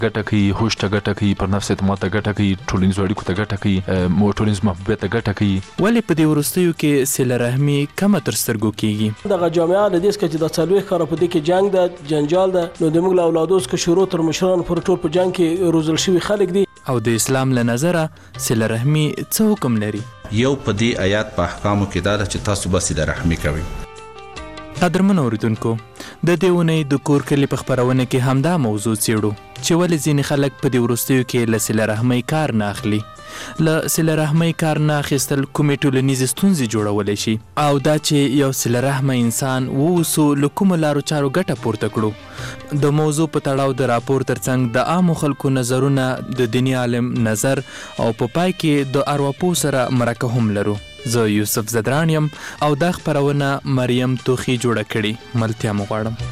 ګټه کوي، هوش ته ګټه کوي، پر نفس اعتماد ته ګټه کوي، ټولنیزو اړیکو ته ګټه کوي، ټولنیز محبوبیت ته ګټه کوي. ولې په دې وروستیو کې صله رحمي کمه تر سترګو کیږي؟ دغه جامعه د دې څخه چې د څلوي کار په دې کې جنگ ده، جنجال ده، نو د موږ له اولادو څخه شروع تر مشران پر ټول په جنگ کې روزل شوي خلک دي. او د اسلام له نظره صله رحمي څه حکم لري؟ یو په دې آیات په احکامو کې دا چې تاسو به صله رحمي کوئ. قدرمنو اوریدونکو، د دې اونۍ د کور کلي په خپرونه کې همدا موضوع څیړو چې ولې ځینې خلک په دې وروستیو کې له صله رحمۍ کار نه اخلي. له صله رحمۍ کار نه اخیستل کومې ټولنیزې ستونزې جوړولی شي، او دا چې یو صله رحمه انسان واوسو له کومو لارو چارو ګټه پورته کړو. د موضوع په تړاو د راپور ترڅنګ د عامو خلکو نظرونه، د دیني عالم نظر، او په پای کې د ارواپوه سره مرکه هم لرو. زه یوسف زدران یم او دا خپرونه مریم توخی جوړه کړې. ملتیا مو غواړم.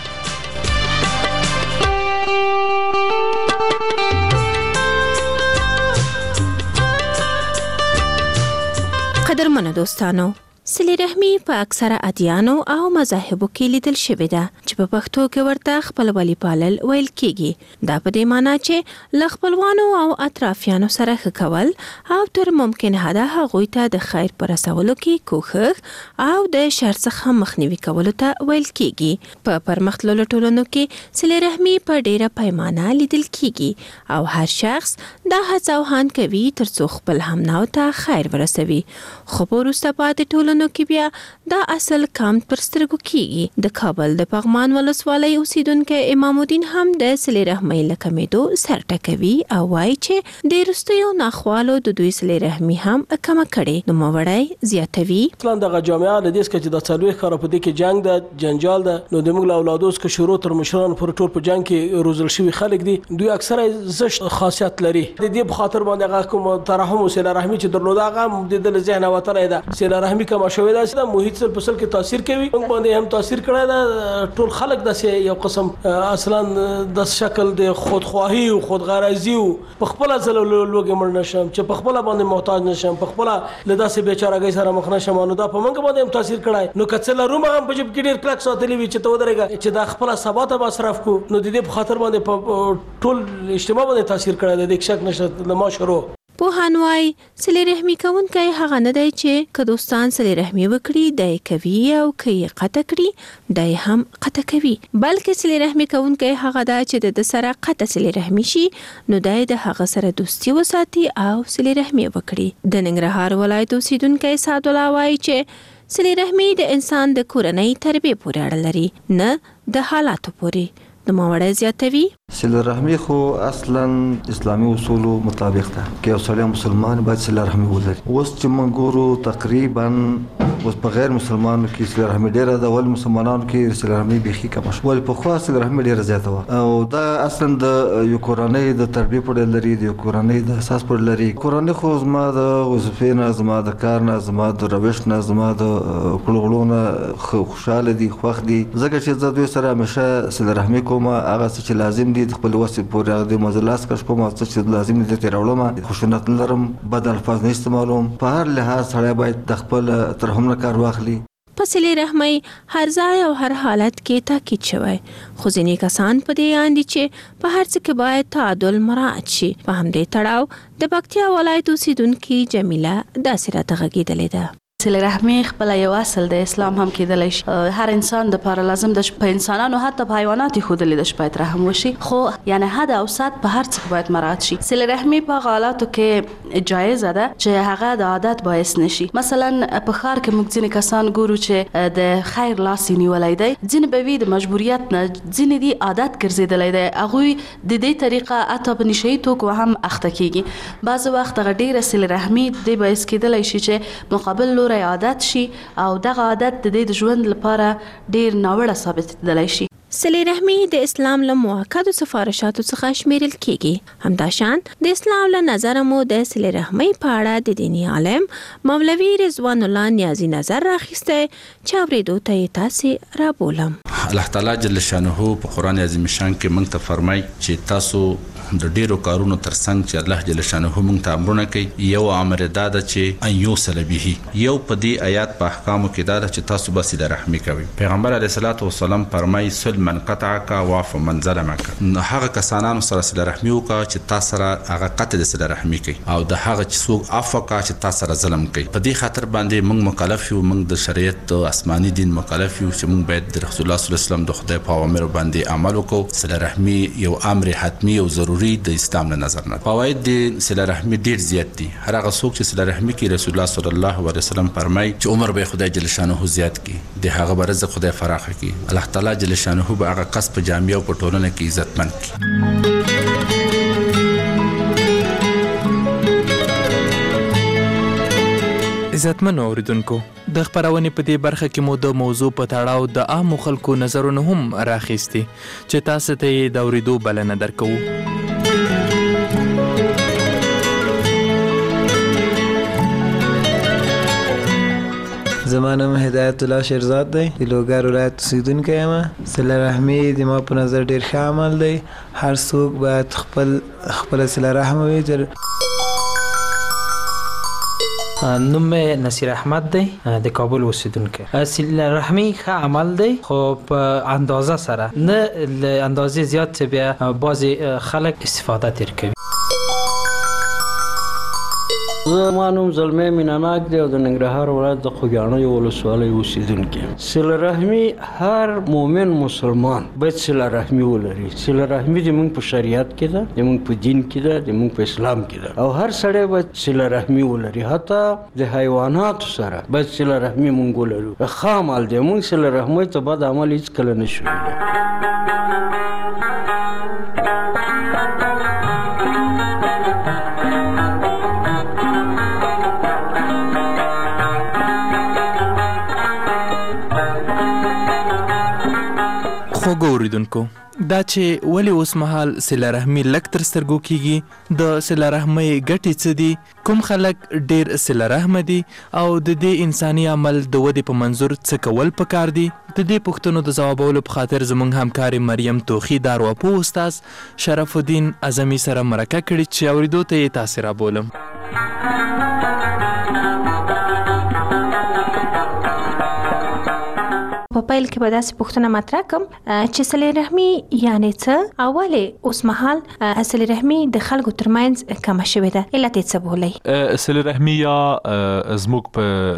قدرمنو دوستانو، صله رحمي په اکثره ادیانو او مذاهبو کې لیدل شوې ده چې په پښتو کې ورته خپلوالي پالل ویل کېږي. دا په دې معنی چې له خپلوانو او اطرافیانو سره ښه کول او تر ممکن حده هغوی ته د خیر په رسولو کې کوښښ او د شر څخه مخنیوي کولو ته ویل کېږي. په پرمختللو ټولنو کې صله رحمي په ډیره پیمانه لیدل کېږي او هر شخص دا هڅه او هان کوي ترڅو خپل همناو ته خیر ورسوي. خو په وروسته پاتې ټولنو کې بیا دا اصل کم پر سترګو کېږي. د کابل د پغمان ولسوالۍ اوسیدونکی امام الدین هم د صله رحمۍ له کمېدو سر ټکوي او وایي چې د وروستیو ناخوالو د دوی صله رحمي هم کمه کړې. نوموړی زیاتوي، اصلا دغه جامعه د دې څخه چې د څلوي کار په دې کې جنگ ده، جنجال ده، نو د موږ له اولادو څخه شروع تر مشران پر ټول په جنگ کې روزل شوي خلک دي. دوی اکثره زشت خاصیت لري. د دې په خاطر باندې هغه کوم ترحم او صله رحمي چې درلوده هغه د ذهن وتره ده. صله رحمي کوم شوی دا چې محیط سره پسل کې تاثیر کوي، موږ باندې هم تاثیر کړی دا. ټول خلک داسې یو قسم اصلا د شکل د خودخواهی او خودغرضی او په خپل ځل لوګي مړ نشم چې په خپل باندې محتاج نشم، په خپل له داسې بیچارهګۍ سره مخ نشم. نو دا په موږ باندې هم تاثیر کړی. نو کڅل روم هم په جب کې ډیر کلک ساتلی وي چې ته ودرېږه چې دا خپل ثبات به مصرف کو. نو د دې په خاطر باندې په ټول اجتماع باندې تاثیر کړی. د شک نشته د ما شروع پوهان وایي صله رحمي کوونکی هغه نه دی چې که دوستان صله رحمي وکړي دی کوي او که یې قطع کړي دی هم قطع کوي، بلکې صله رحمي کوونکی هغه ده چې د سره قطع صله رحمي شي نو دی د هغه سره دوستي وساتي او صله رحمي وکړي. د ننګرهار ولایت اوسیدونکی سعد الله وایي چې صله رحمي د انسان د کورنۍ تربیې پورې اړه لري، نه د حالاتو پورې. نوموړی زیاتوي، صله رحمي خو اصلا اسلامي اصولو مطابق ده که یو سړی مسلمان باید صله رحمي ولري. اوس چې موږ ګورو تقریبا اوس په غیر مسلمانانو کې صله رحمي ډېره ده، ولې مسلمانانو کې صله رحمي بیخي کمه شوه. ولې پخوا صله رحمي ډېره زیاته وه او دا اصلا د یو کورنۍ د تربیې پورې لري، د یو کورنۍ د اساس پورې لري. کورنۍ خو زما د وظیفې نه، زما د کار نه، زما د روش نه، زما د کړو نه خوشحاله دي، خوښ دي، ځکه چې زه دوی سره همیشه صله رحمي کوم. هغه څه چې لازم دي د خپل وس پورې هغه د مزلاس کش کوم، څه چې لازم دي ته راوړم. خشونت لرم، بد الفاظ نه استعمالوم. په هر لحاظ سړی باید د خپل ترحم نه کار واخلي. په صله رحمۍ هر ځای او هر حالت کې تاکید شوی، خو ځینې کسان په دې اند چې په هر څه کې باید تعادل مراعات شي. په همدې تړاو د پکتیا ولایت اوسیدونکي جمیله داسې راته غږېدلې ده. صله رحمي خپل یو اصل د اسلام هم کېدلی شي. هر انسان د پاره لازم د په انسانانو حتی په حیوانات خودلې د شپایت رحم وشي، خو یعنی حد او سات په هر څه باید مراعات شي. صله رحمي په حالاتو کې جایزه ده چې هغه د عادت باعث نشي. مثلا په ښار کې موږ ځینې کسان ګورو چې د خیر لاس نیولای دی، ځینې به وي د مجبوریت نه، ځینې دي عادت ګرځېدلی دی، هغوی د دې طریقه حتی په نشهیي توکو هم اخته کېږي. بعضې وخت هغه ډېره صله رحمي دې باعث کېدلی شي چې مقابل لوری عادت شي او دغه عادت د دې د ژوند لپاره ډیر ناوړه ثابتېدلی شي. صله رحمي د اسلام له مؤکدو سفارشاتو څخه شمیرل کېږي. همداشان د اسلام له نظره مو د صله رحمي په اړه د دیني عالم مولوي رضوان الله نیازي نظر راخیستی چې اورېدو ته یې تاسې رابولم. الله تعالی جل شانه په قرآن عظیم شان کې موږ ته فرمایي چې تاسو د ډیرو کارونو ترڅنګ چې الله جل شانه موږ ته امرونه کوي، یو امر دا ده چې ان یوصل به. یو په دې آیات په احکامو کې دا ده چې تاسو به صله رحمي کوئ. پیغمبر علیه الصلاۃ والسلام فرمایي صل من قطعک وعفو من ظلمک. هغه کسانو سره صله رحمي وکړه چې تا سره هغه قطع د صله رحمي کوي او د هغه چې څوک عفو کوي چې تا سره ظلم کوي. په دې خاطر باندې موږ مکلف یو، موږ د شریعت آسماني دین مکلف یو چې موږ باید د رسول الله صلی الله علیه وسلم د خدای په اوامر باندې عمل وکړو. صله رحمي یو امر حتمی او ضروری د اسلام له نظر نه. فواید د صله رحمي ډیر زیات دي. هر هغه څوک چې صله رحمي کوي رسول الله صلی الله علیه وسلم فرمایي چې عمر به خدای جل شانه زیات کړي، د هغه به رزق خدای فراخ کړي، الله تعالی جل شانه به هغه قص په جامعه او په ټولنه کې عزتمن کړي. عزتمن اوریدونکو، د خبرونې په دې برخه کې مو د موضوع په تړاو د عامو خلکو نظرونه هم راخیستي چې تاسو ته یې د اوریدو بلنه درکوو. زما نوم هدایت الله شیرزاد دی، د لوګر ولایت اوسیدونکی یم. صله رحمي د ما په نظر ډیر ښه عمل دی. هر څوک باید خپل صله رحم وي. نوم نصیر احمد دی، د کابل اوسیدونکی. صله رحمي ښه عمل دی خو په اندازه سره نه، له اندازې زیات چې بیا بعضې خلک استفاده تیر کوي. زما نوم زلمی میناناک دی او د ننګرهار ولایت د خوږیاڼیو ولسوالۍ اوسیدونکی یم. صله رحمي هر مؤمن مسلمان باید صله رحمي ولري. صله رحمي زموږ په شریعت کې ده، زموږ په دین کې ده، زموږ په اسلام کې ده او هر سړی باید صله رحمي ولري. حتی د حیواناتو سره باید صله رحمي مونږ ولرو. ښه عمل دی. مونږ صله رحمۍ ته بد عمل هېڅکله نه شو ویلی. خوږو اوریدونکو، دا چې ولې اوس مهال صله رحمي لږ تر سترګو کیږي، د صله رحمۍ ګټې څه دي، کوم خلک ډیر صله رحمه دي او د دې انساني عمل د ودې په منظور څه کول پکار دي، د دې پوښتنو د ځوابولو په خاطر زموږ همکارې مریم توخي د ارواپوه استاذ شرف الدین اعظمي سره مرکه کړې چې اورېدو ته یې تاسې رابولم. په پیل کې به داسې پوښتنه مطرح کړم چې صله رحمي یعنې څه او ولې اوس مهال صله رحمي د خلکو ترمنځ کمه شوې ده، علت یې څه بولئ؟ صله رحمي یا زموږ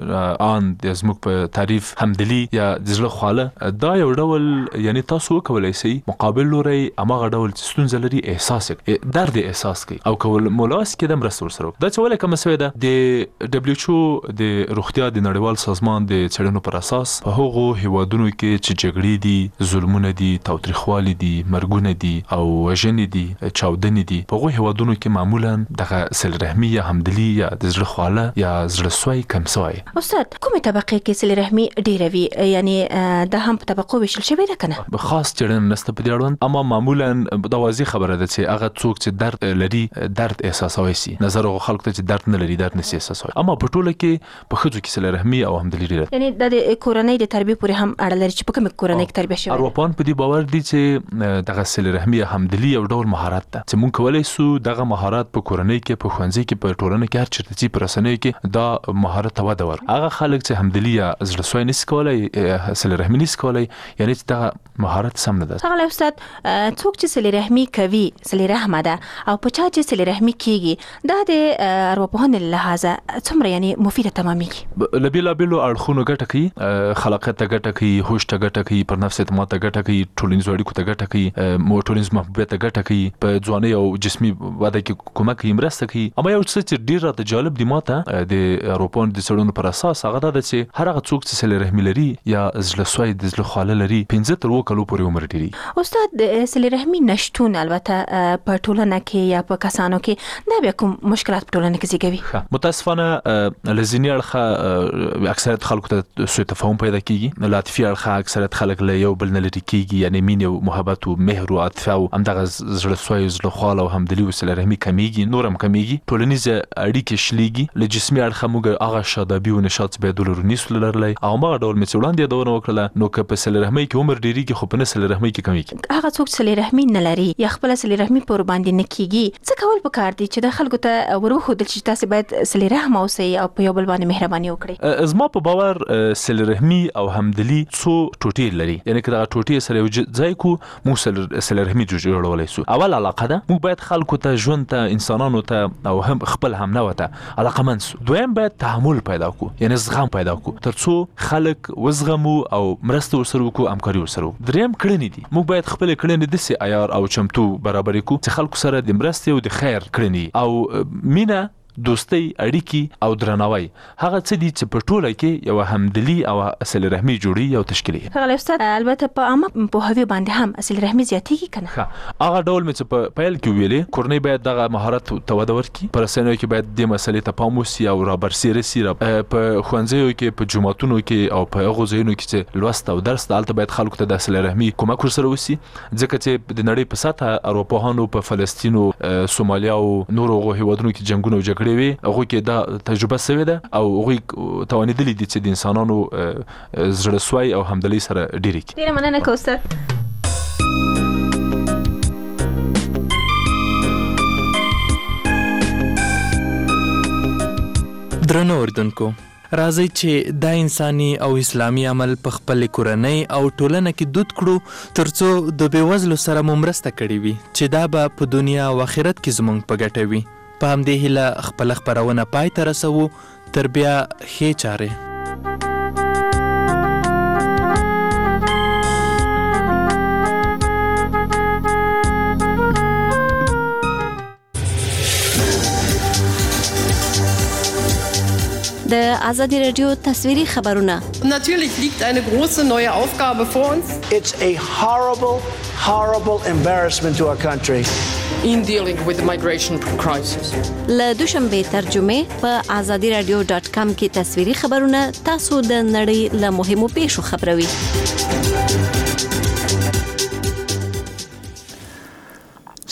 په زموږ په تعریف همدلي یا د زړه خواله، دا یو ډول یعنی تاسو وکولی شئ مقابل لوری هماغه ډول چې ستونزه لري احساس کړئ، درد احساس کړئ او کول مولاس کې د مرسته ورسره. دا چې ولې کمه شوې ده، د WHO د روغتیا د نړیوال سازمان د څېړنو پر اساس په هغو هیوادونو کې چې جګړې دي، ظلمونه دي، تاوتریخوالي دي، مرګونه دي او وژنې دي، چاودنې دي، په هغو هیوادونو کې معمولا دغه صله رحمي یا همدلي یا د زړه خواله یا زړه سوی کم سوی. استاد، کومې طبقې کې صله رحمي ډیره وي؟ یعنی دا هم په طبقو ویشل شوې ده که نه؟ خاص څېړنه نشته په دې اړوند، اما معمولا دا واضح خبره ده چې هغه څوک چې درد لري درد احساسوي سي، نظر هغو خلکو ته چې درد نه لري درد نشي احساسوي. اما په ټوله کې په ښځو کې صله رحمي او همدلي ډیره، یعنی دا د کورنۍ د تربیې پورې هم اړه لري چې په کومه کورنۍ کې تربیه شوې. ارواپوهان په دې باور دي چې دغه صله رحمي همدلي یو ډول مهارت ده چې موږ کولی سو دغه مهارت په کورنۍ کې، په ښوونځي کې، په ټولنه کې، هر چېرته چې په رسنیو کې دا مهارت ته وده ورکړو. هغه خلک چې همدلي یا زړه سوی نشي کولی، صله رحمي نشي کولی، یعنی چې دغه مهارت سم نه ده. ښاغلی استاد، څوک چې صله رحمي کوي، صله رحمه ده او په چا چې صله رحمي کیږي، دا د ارواپوهنې له لحاظه څومره یعنی مفیده تمامیږي؟ له بېلابېلو اړخونو ګټه کوي، خلاقیت ته ګټه کوي، هوش ته ګټه کوي، پر نفس اعتماد ته ګټه کوي، ټولنیزو اړیکو ته ګټه کوي، ټولنیز محبوبیت ته ګټه کوي، په ځوانۍ او جسمي وده کې کومک کوي، مرسته کوي. اما یو څه چې ډېر راته جالب دي ماته د اروپایانو د څېړنو پر اساس، هغه دا ده چې هر هغه څوک چې صله رحمي لري یا زړه سوی د زړه خواله لري 15 تر 20 کلو پورې عمر ډېري. استاد، د صله رحمي نشتون البته په ټولنه کې یا په کسانو کې دا بیا کوم مشکلات په ټولنه کې زیږوي؟ متاسفانه له ځینې اړخه اکثریت خلکو ته سوء تفاهم پیدا کیږي، له عاطفي اړخه اکثریت خلک له یو بل نه لرې کیږي، یعنی مینې او محبت او مهر او عاطفه او همدغه زړه سوی او زړه خواله او همدلي او صله رحمي کمیږي، نور هم کمیږي، ټولنیزه اړیکې شلېږي، له جسمي اړخه موږ هغه شادابي او نشاط باید ولرو نسو لرلی او همغه ډول مې چې وړاندې یادونه وکړله، نو که په صله رحمۍ کې عمر ډېرېږي خو په نه صله رحمۍ کې کمیږي. هغه څوک صله رحمي نه لري یا خپله صله رحمي پر باندې نه کیږي، څه کول پکار دي چې د خلکو ته وروښودل چې تاسې باید صله رحم اوسئ او په یو بل باندې مهرباني وکړئ؟ زما په باور صله رحمي او همدلي څو ټوټې لري، یعنی که دا ټوټې سره یو ځای کو موږ صله رحمي جوړولای شو. اول علاقه ده، موږ باید خلکو ته، ژوند ته، انسانانو ته او هم خپل هم نو ته علاقمند سو. دویم باید تحمل پیدا کو، یعنی زغم پیدا کو ترڅو خلک وزغمو او مرسته ورسره وکړو، همکاري ورسره وکړو. دریم کړنې دي، موږ باید خپل کړنې داسې عیار او چمتو برابر کړو چې خلکو سره د مرستې او د خیر کړنې او مینه، دوستۍ، اړیکې او درناوی هغه څه دي چې په ټوله کې یو همدلی او صله رحمي جوړي او تشکیلي. هغه استاد البته په عامه پوهاوی باندې هم صله رحمي زیاتېږي کنه. هغه ډول مې چې په پیل کې ویلې، کورنۍ باید دغه مهارت ته وده ورکړي، په رسنیو کې باید د مسلې ته پام وشي او رابرسېره سي، په ښوونځیو کې، په جوماتونو کې او په هغو ځایونو کې چې لوست او درس ده، هلته باید خلکو ته د صله رحمي کومک ورسره وشي، ځکه چې د نړۍ په سطحه ارواپوهانو په فلسطین او سومالیا او نورو هغو هېوادونو کې جنګونه او جګړې وي، هغوی کې دا تجربه سوې ده او هغوی توانېدلي دي چې د انسانانو زړهسوی او همدلۍ سره ډېرې کړي. ډېره مننه کوثر. درنو اردوونکو، راځئ چې دا انساني او اسلامي عمل په خپل کورنۍ او ټولنه کې دود کړو ترڅو د بېوزلو سره مو مرسته کړې وي چې دا به په دنیا او آخرت کې زموږ په ګټه وي. په همدې هیله خپله خپرونه پای ته رسوو. تر بیا ښې چارې. د آزادی رادیو تصویری خبرونه. Natürlich liegt eine große neue Aufgabe vor uns. It's a horrible embarrassment to our country. In dealing with the migration crisis. له دوشنبه ترجمه په azadiradio.com کې تصویری خبرونه تاسو د نړۍ له مهمو پیښو خبروي.